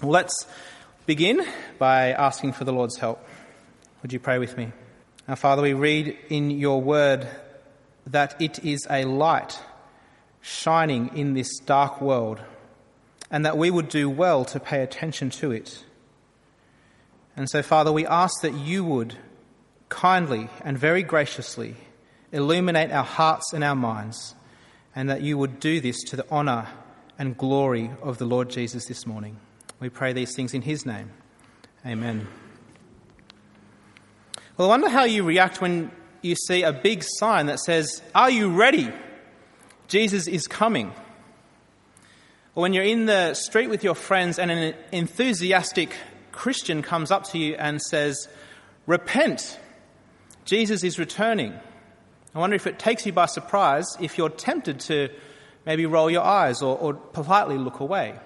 Well, let's begin by asking for the Lord's help. Would you pray with me? Our Father, we read in your word that it is a light shining in this dark world, and that we would do well to pay attention to it. And so, Father, we ask that you would kindly and very graciously illuminate our hearts and our minds, and that you would do this to the honour and glory of the Lord Jesus this morning. We pray these things in his name. Amen. Well, I wonder how you react when you see a big sign that says, "Are you ready? Jesus is coming." Or when you're in the street with your friends and an enthusiastic Christian comes up to you and says, "Repent, Jesus is returning." I wonder if it takes you by surprise, if you're tempted to maybe roll your eyes or politely look away.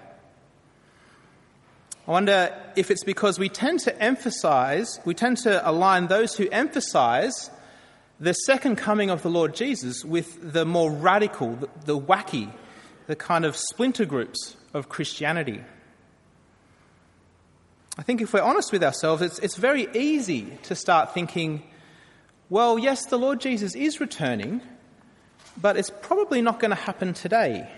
I wonder if it's because we tend to align those who emphasize the second coming of the Lord Jesus with the more radical, the wacky, the kind of splinter groups of Christianity. I think if we're honest with ourselves, it's very easy to start thinking, well, yes, the Lord Jesus is returning, but it's probably not going to happen today.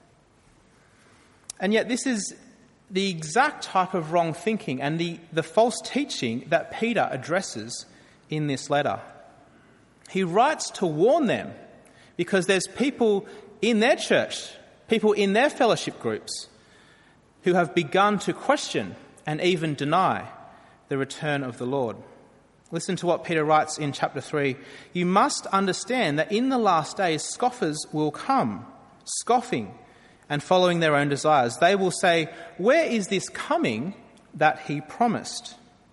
And yet this is the exact type of wrong thinking and the false teaching that Peter addresses in this letter. He writes to warn them because there's people in their church, people in their fellowship groups who have begun to question and even deny the return of the Lord. Listen to what Peter writes in chapter 3. "You must understand that in the last days scoffers will come, scoffing and following their own desires. They will say, 'Where is this coming that he promised?'"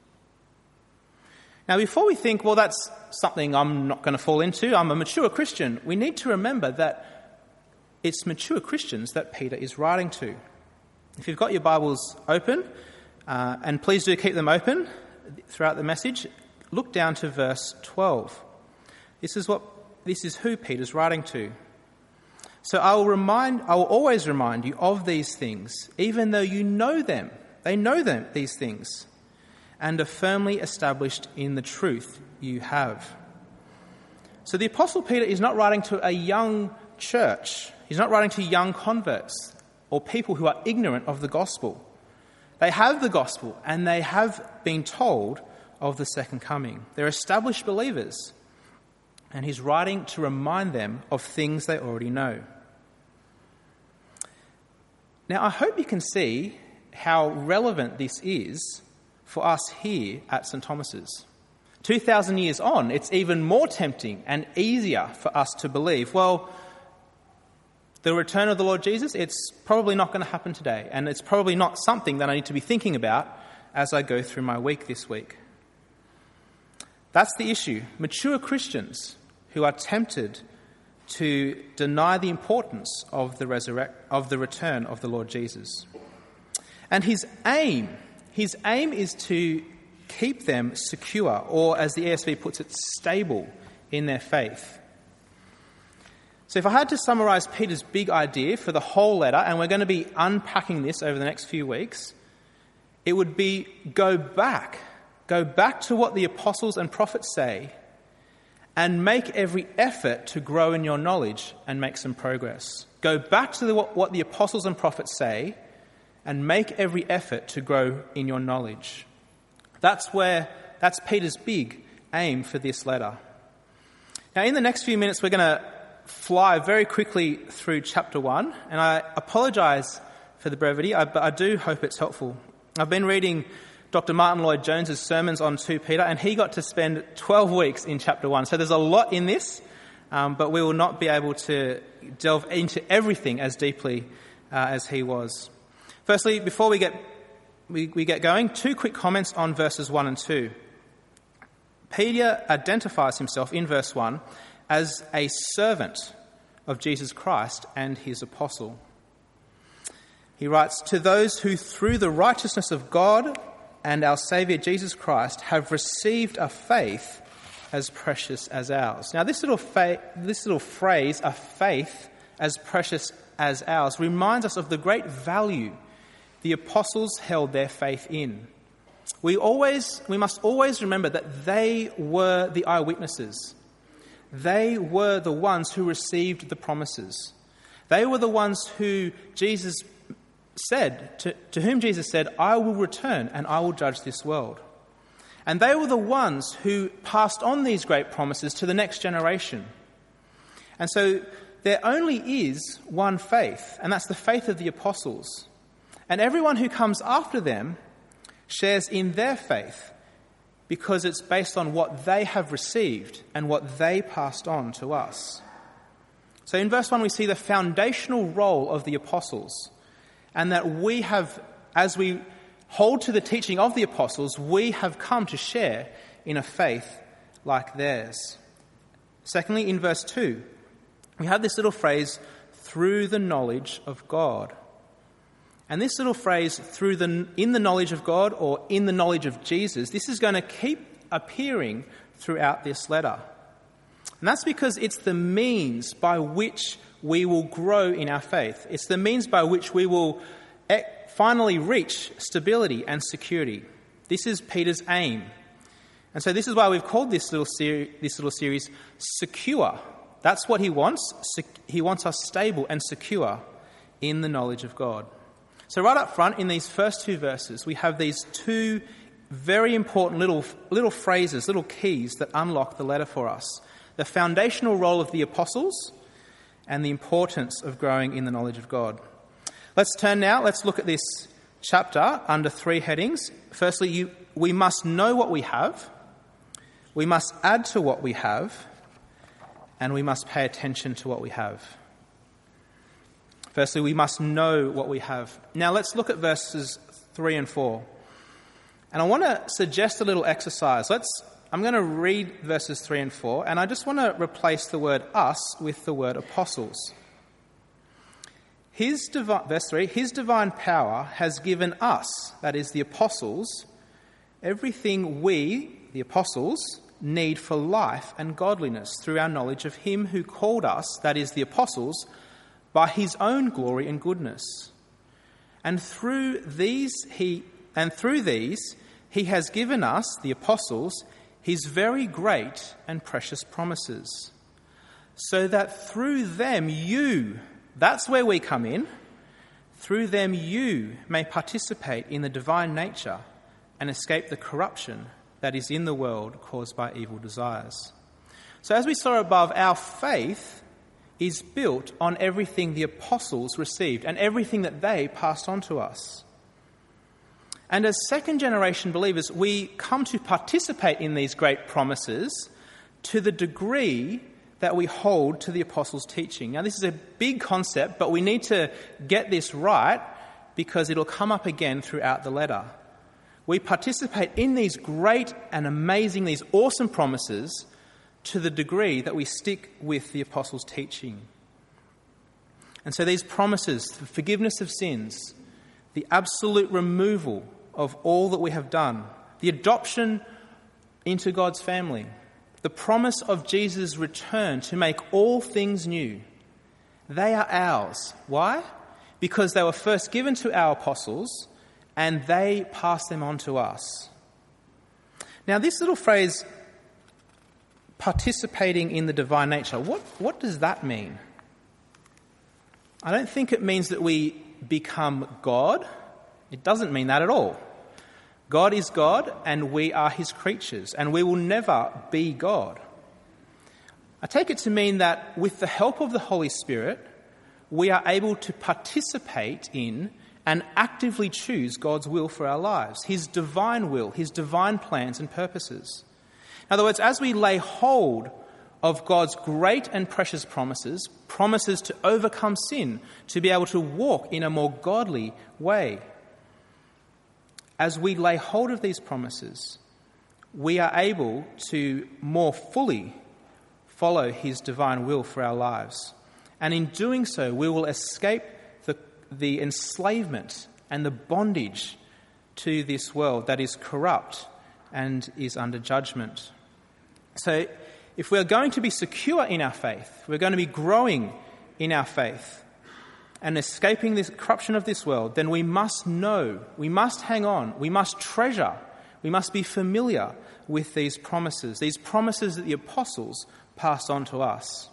Now, before we think, well, that's something I'm not going to fall into, I'm a mature Christian, we need to remember that it's mature Christians that Peter is writing to. If you've got your Bibles open, and please do keep them open throughout the message, look down to verse 12. This is who Peter's writing to. "So I will always remind you of these things, even though you know them." They know them, these things, "and are firmly established in the truth you have." So the Apostle Peter is not writing to a young church. He's not writing to young converts or people who are ignorant of the gospel. They have the gospel and they have been told of the second coming. They're established believers, and he's writing to remind them of things they already know. Now, I hope you can see how relevant this is for us here at St. Thomas's. 2,000 years on, it's even more tempting and easier for us to believe, well, the return of the Lord Jesus, it's probably not going to happen today, and it's probably not something that I need to be thinking about as I go through my week this week. That's the issue. Mature Christians who are tempted to deny the importance of the return of the Lord Jesus. And his aim is to keep them secure, or as the ESV puts it, stable in their faith. So if I had to summarise Peter's big idea for the whole letter, and we're going to be unpacking this over the next few weeks, it would be go back to what the apostles and prophets say, and make every effort to grow in your knowledge and make some progress. Go back to what the apostles and prophets say and make every effort to grow in your knowledge. That's Peter's big aim for this letter. Now, in the next few minutes, we're going to fly very quickly through chapter 1, and I apologise for the brevity, but I do hope it's helpful. I've been reading Dr. Martin Lloyd-Jones's sermons on 2 Peter, and he got to spend 12 weeks in chapter 1. So there's a lot in this, but we will not be able to delve into everything as deeply as he was. Firstly, before we get going, 2 quick comments on verses 1 and 2. Peter identifies himself in verse 1 as a servant of Jesus Christ and his apostle. He writes, "To those who through the righteousness of God and our Saviour Jesus Christ have received a faith as precious as ours." Now, this little phrase, "a faith as precious as ours," reminds us of the great value, the apostles held their faith in. We must always remember that they were the eyewitnesses. They were the ones who received the promises. They were the ones who Jesus said, to whom Jesus said, "I will return and I will judge this world." And they were the ones who passed on these great promises to the next generation. And so there only is one faith, and that's the faith of the apostles. And everyone who comes after them shares in their faith because it's based on what they have received and what they passed on to us. So in verse 1 we see the foundational role of the apostles, and that we have, as we hold to the teaching of the apostles, we have come to share in a faith like theirs. Secondly, in verse 2, we have this little phrase, "through the knowledge of God." And this little phrase, in the knowledge of God or in the knowledge of Jesus, this is going to keep appearing throughout this letter. And that's because it's the means by which we will grow in our faith. It's the means by which we will finally reach stability and security. This is Peter's aim. And so this is why we've called this little series Secure. That's what he wants. He wants us stable and secure in the knowledge of God. So right up front in these first two verses, we have these two very important little phrases, little keys that unlock the letter for us. The foundational role of the apostles and the importance of growing in the knowledge of God. Let's look at this chapter under three headings. Firstly, we must know what we have, we must add to what we have, and we must pay attention to what we have. Firstly, we must know what we have. Now let's look at verses 3 and 4. And I want to suggest a little exercise. I'm going to read verses 3 and 4, and I just want to replace the word us with the word apostles. Verse 3, His divine power has given us, that is the apostles, everything we, the apostles, need for life and godliness through our knowledge of Him who called us, that is the apostles, by His own glory and goodness. And through these He has given us, the apostles, His very great and precious promises, so that through them you, that's where we come in, through them you may participate in the divine nature and escape the corruption that is in the world caused by evil desires. So as we saw above, our faith is built on everything the apostles received and everything that they passed on to us. And as second-generation believers, we come to participate in these great promises to the degree that we hold to the apostles' teaching. Now, this is a big concept, but we need to get this right because it'll come up again throughout the letter. We participate in these great and amazing, these awesome promises to the degree that we stick with the apostles' teaching. And so these promises, the forgiveness of sins, the absolute removal of all that we have done, the adoption into God's family, the promise of Jesus' return to make all things new, they are ours. Why? Because they were first given to our apostles and they passed them on to us. Now, this little phrase, participating in the divine nature, what does that mean? I don't think it means that we become God. It doesn't mean that at all. God is God and we are His creatures, and we will never be God. I take it to mean that with the help of the Holy Spirit, we are able to participate in and actively choose God's will for our lives, His divine will, His divine plans and purposes. In other words, as we lay hold of God's great and precious promises, promises to overcome sin, to be able to walk in a more godly way, as we lay hold of these promises, we are able to more fully follow His divine will for our lives. And in doing so, we will escape the enslavement and the bondage to this world that is corrupt and is under judgment. So if we're going to be secure in our faith, we're going to be growing in our faith, and escaping this corruption of this world, then we must know, we must hang on, we must treasure, we must be familiar with these promises that the apostles passed on to us.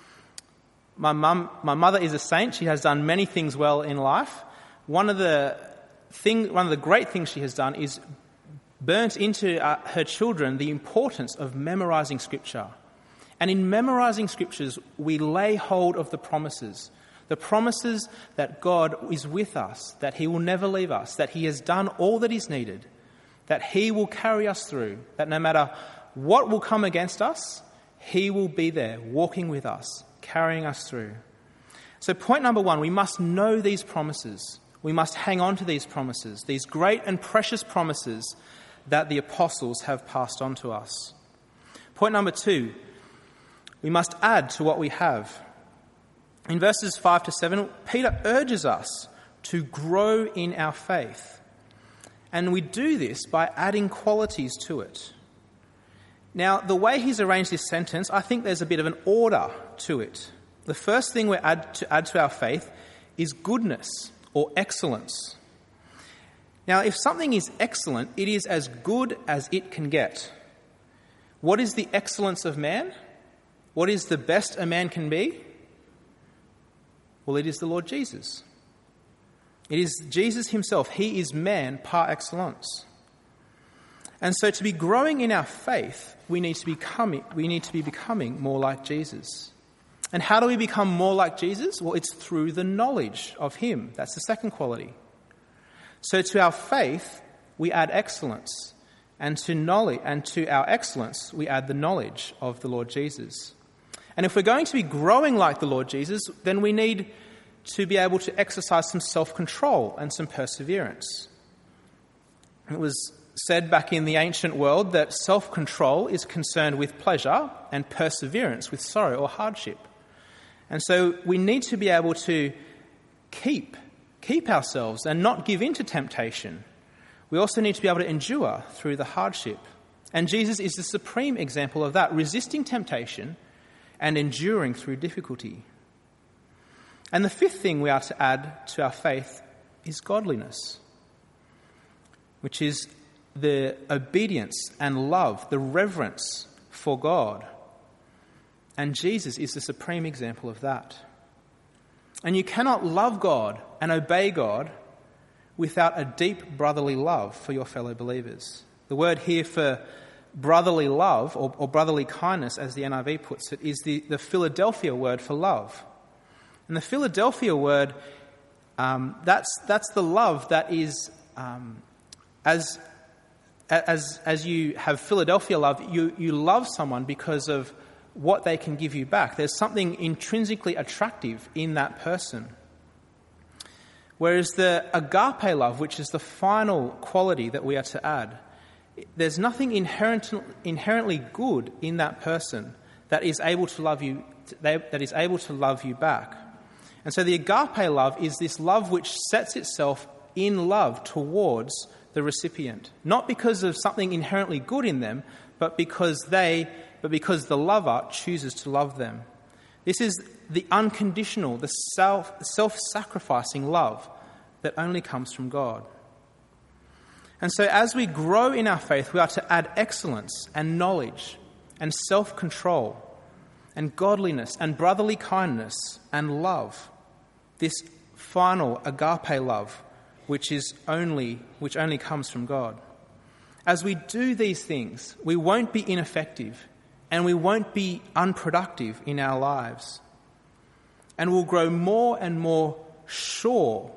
My mother is a saint. She has done many things well in life. One of the great things she has done is burnt into her children the importance of memorising Scripture. And in memorising Scriptures, we lay hold of the promises that God is with us, that he will never leave us, that he has done all that is needed, that he will carry us through, that no matter what will come against us, he will be there, walking with us, carrying us through. So point number one, we must know these promises. We must hang on to these promises, these great and precious promises that the apostles have passed on to us. Point number two, we must add to what we have. In verses 5 to 7, Peter urges us to grow in our faith. And we do this by adding qualities to it. Now, the way he's arranged this sentence, I think there's a bit of an order to it. The first thing we add to our faith is goodness or excellence. Now, if something is excellent, it is as good as it can get. What is the excellence of man? What is the best a man can be? Well, it is the Lord Jesus. It is Jesus himself. He is man par excellence. And so to be growing in our faith, we need to be becoming more like Jesus. And how do we become more like Jesus? Well, it's through the knowledge of him. That's the second quality. So to our faith, we add excellence. And to our excellence, we add the knowledge of the Lord Jesus. And if we're going to be growing like the Lord Jesus, then we need to be able to exercise some self-control and some perseverance. It was said back in the ancient world that self-control is concerned with pleasure and perseverance with sorrow or hardship. And so we need to be able to keep ourselves and not give in to temptation. We also need to be able to endure through the hardship. And Jesus is the supreme example of that, resisting temptation and enduring through difficulty. And the fifth thing we are to add to our faith is godliness, which is the obedience and love, the reverence for God. And Jesus is the supreme example of that. And you cannot love God and obey God without a deep brotherly love for your fellow believers. The word here for brotherly love, or brotherly kindness, as the NIV puts it, is the Philadelphia word for love. And the Philadelphia word, that's the love that is, as you have Philadelphia love, you love someone because of what they can give you back. There's something intrinsically attractive in that person. Whereas the agape love, which is the final quality that we are to add, there's nothing inherently good in that person that is able to love you back. And so the agape love is this love which sets itself in love towards the recipient, not because of something inherently good in them, but because the lover chooses to love them. This is the unconditional, the self-sacrificing love that only comes from God. And so as we grow in our faith, we are to add excellence and knowledge and self-control and godliness and brotherly kindness and love, this final agape love which only comes from God. As we do these things, we won't be ineffective and we won't be unproductive in our lives. And we'll grow more and more sure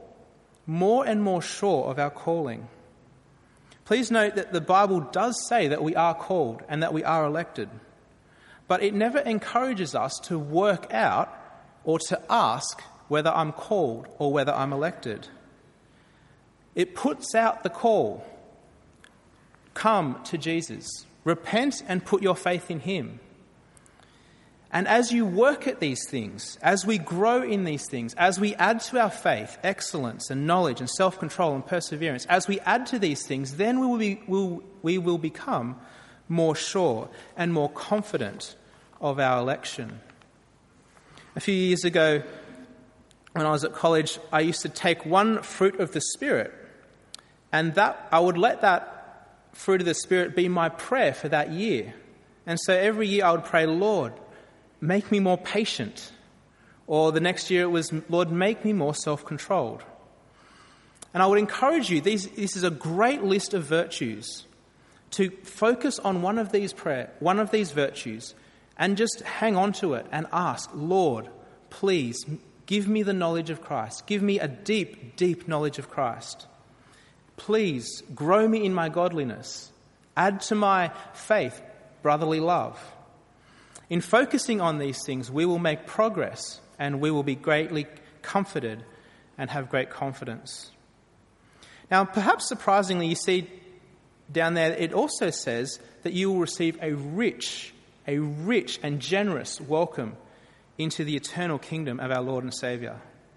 of our calling. Please note that the Bible does say that we are called and that we are elected, but it never encourages us to work out or to ask whether I'm called or whether I'm elected. It puts out the call. Come to Jesus. Repent and put your faith in him. And as you work at these things, as we grow in these things, as we add to our faith excellence and knowledge and self-control and perseverance, as we add to these things, then we will become more sure and more confident of our election. A few years ago, when I was at college, I used to take one fruit of the Spirit, and that I would let that fruit of the Spirit be my prayer for that year. And so every year I would pray, Lord, make me more patient. Or the next year it was, Lord, make me more self-controlled. And I would encourage you, this is a great list of virtues, to focus on one of these virtues, and just hang on to it and ask, Lord, please give me the knowledge of Christ. Give me a deep, deep knowledge of Christ. Please grow me in my godliness. Add to my faith brotherly love. In focusing on these things, we will make progress and we will be greatly comforted and have great confidence. Now, perhaps surprisingly, you see down there, it also says that you will receive a rich and generous welcome into the eternal kingdom of our Lord and Saviour.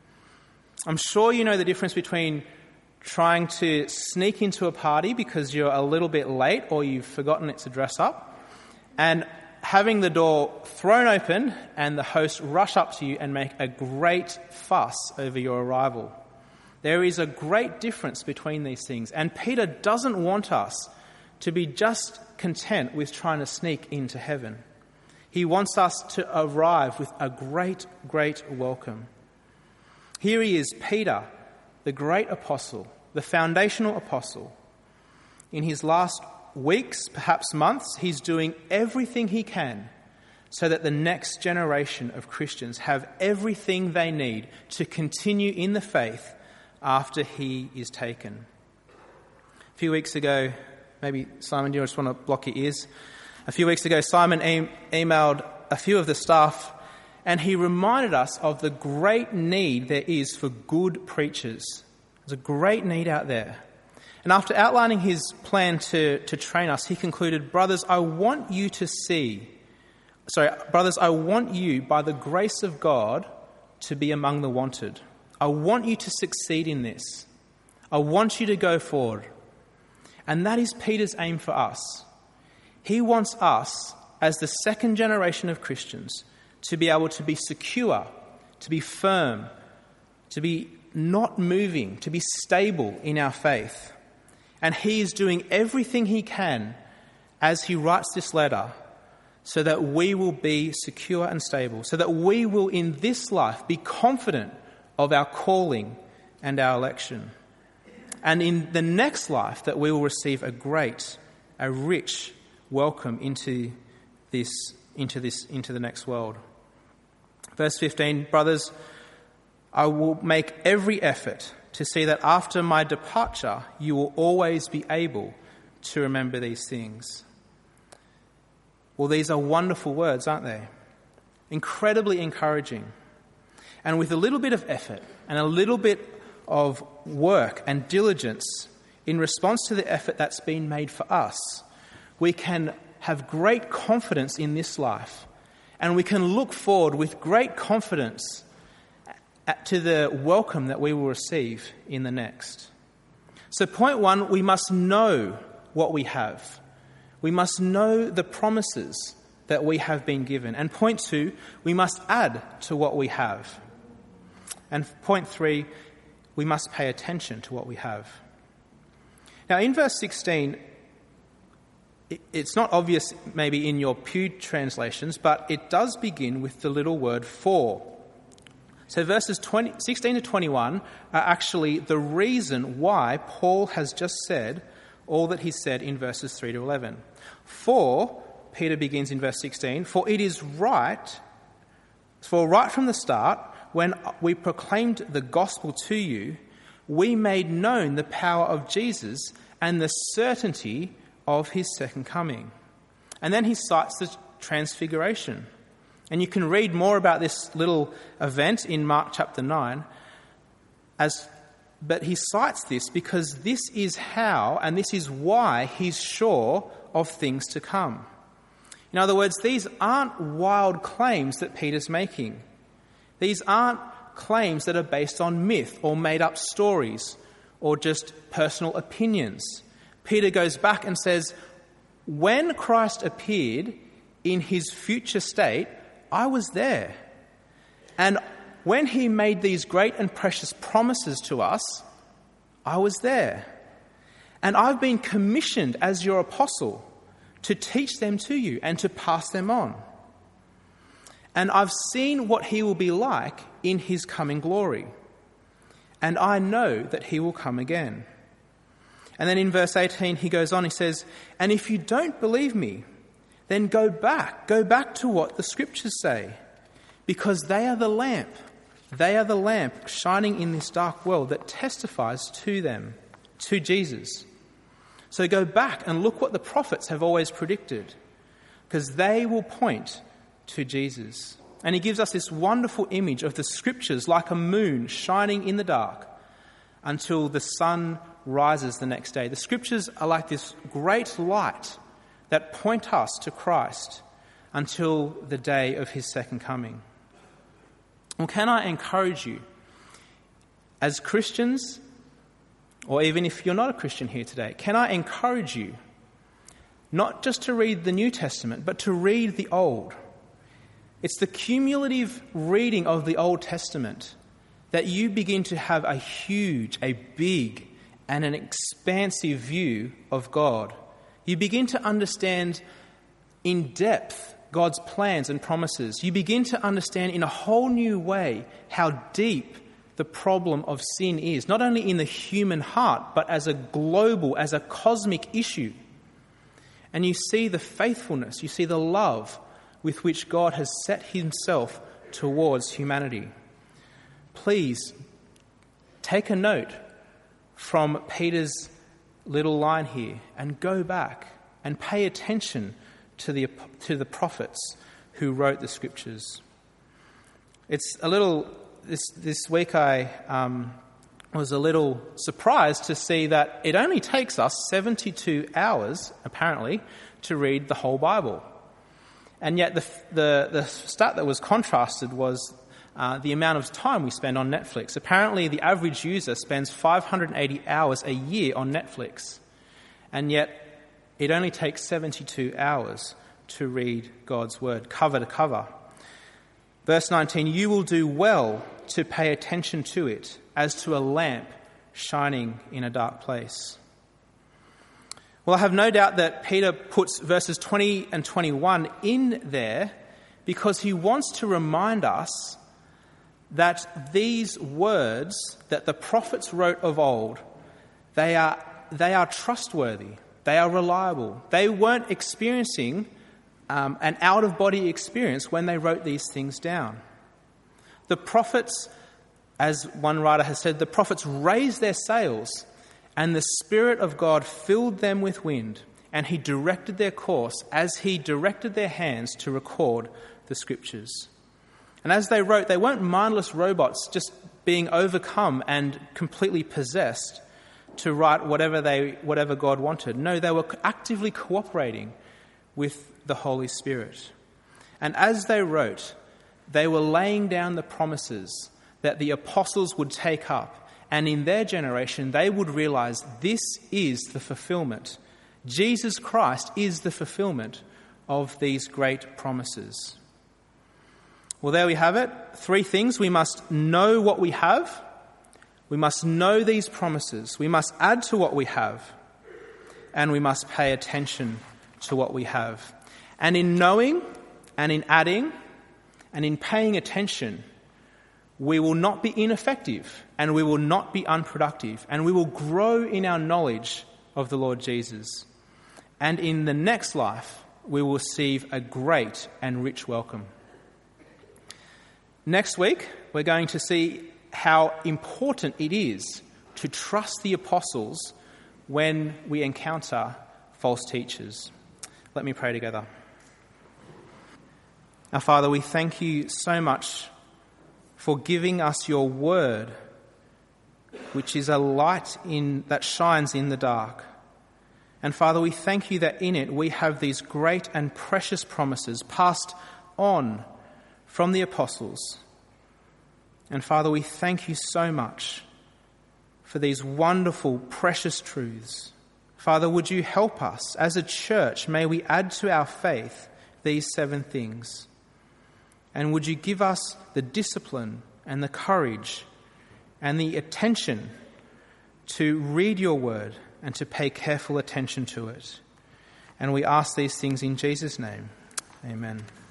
I'm sure you know the difference between trying to sneak into a party because you're a little bit late or you've forgotten to dress up, and having the door thrown open and the host rush up to you and make a great fuss over your arrival. There is a great difference between these things. And Peter doesn't want us to be just content with trying to sneak into heaven. He wants us to arrive with a great, great welcome. Here he is, Peter, the great apostle, the foundational apostle. In his last weeks, perhaps months, he's doing everything he can so that the next generation of Christians have everything they need to continue in the faith after he is taken. A few weeks ago, maybe Simon, do you just want to block your ears? A few weeks ago, Simon emailed a few of the staff, and he reminded us of the great need there is for good preachers. There's a great need out there. And after outlining his plan to train us, he concluded, brothers, I want you, by the grace of God, to be among the wanted. I want you to succeed in this. I want you to go forward. And that is Peter's aim for us. He wants us, as the second generation of Christians, to be able to be secure, to be firm, to be not moving, to be stable in our faith. And he is doing everything he can as he writes this letter so that we will be secure and stable, so that we will in this life be confident of our calling and our election. And in the next life that we will receive a rich welcome into the next world. Verse 15, brothers, I will make every effort to see that after my departure you will always be able to remember these things. Well, these are wonderful words, aren't they? Incredibly encouraging. And with a little bit of effort and a little bit of work and diligence in response to the effort that's been made for us, we can have great confidence in this life, and we can look forward with great confidence to the welcome that we will receive in the next. So point one, we must know what we have. We must know the promises that we have been given. And point two, we must add to what we have. And point three, we must pay attention to what we have. Now in verse 16, it's not obvious maybe in your Pew translations, but it does begin with the little word for. So verses 16 to 21 are actually the reason why Paul has just said all that he said in verses 3 to 11. For, Peter begins in verse 16, for right from the start, when we proclaimed the gospel to you, we made known the power of Jesus and the certainty of his second coming. And then he cites the transfiguration. And you can read more about this little event in Mark chapter 9. But he cites this because this is how and this is why he's sure of things to come. In other words, these aren't wild claims that Peter's making. These aren't claims that are based on myth or made-up stories or just personal opinions. Peter goes back and says, when Christ appeared in his future state, I was there. And when he made these great and precious promises to us, I was there. And I've been commissioned as your apostle to teach them to you and to pass them on. And I've seen what he will be like in his coming glory. And I know that he will come again. And then in verse 18 he goes on, he says, and if you don't believe me, then go back to what the scriptures say, because they are the lamp shining in this dark world that testifies to them, to Jesus. So go back and look what the prophets have always predicted, because they will point to Jesus. And he gives us this wonderful image of the scriptures like a moon shining in the dark until the sun rises the next day. The scriptures are like this great light that point us to Christ until the day of his second coming. Well, can I encourage you, as Christians, or even if you're not a Christian here today, can I encourage you not just to read the New Testament, but to read the Old? It's the cumulative reading of the Old Testament that you begin to have a huge, a big, and an expansive view of God. You begin to understand in depth God's plans and promises. You begin to understand in a whole new way how deep the problem of sin is, not only in the human heart, but as a global, as a cosmic issue. And you see the faithfulness, you see the love with which God has set himself towards humanity. Please take a note from Peter's little line here and go back and pay attention to the prophets who wrote the scriptures. It's a little this week I was a little surprised to see that it only takes us 72 hours apparently to read the whole Bible. And yet the stat that was contrasted was the amount of time we spend on Netflix. Apparently the average user spends 580 hours a year on Netflix. And yet it only takes 72 hours to read God's word, cover to cover. Verse 19, you will do well to pay attention to it as to a lamp shining in a dark place. Well, I have no doubt that Peter puts verses 20 and 21 in there because he wants to remind us that these words that the prophets wrote of old, they are trustworthy, they are reliable. They weren't experiencing an out-of-body experience when they wrote these things down. The prophets, as one writer has said, the prophets raised their sails and the Spirit of God filled them with wind, and he directed their course as he directed their hands to record the scriptures. And as they wrote, they weren't mindless robots just being overcome and completely possessed to write whatever God wanted. No, they were actively cooperating with the Holy Spirit. And as they wrote, they were laying down the promises that the apostles would take up. And in their generation, they would realize this is the fulfillment. Jesus Christ is the fulfillment of these great promises. Well, there we have it. 3 things. We must know what we have. We must know these promises. We must add to what we have. And we must pay attention to what we have. And in knowing and in adding and in paying attention, we will not be ineffective and we will not be unproductive, and we will grow in our knowledge of the Lord Jesus. And in the next life, we will receive a great and rich welcome. Next week, we're going to see how important it is to trust the apostles when we encounter false teachers. Let me pray together. Our Father, we thank you so much for giving us your word, which is a light that shines in the dark. And Father, we thank you that in it we have these great and precious promises passed on from the apostles. And Father, we thank you so much for these wonderful, precious truths. Father, would you help us as a church? May we add to our faith these 7 things. And would you give us the discipline and the courage and the attention to read your word and to pay careful attention to it. And we ask these things in Jesus' name. Amen.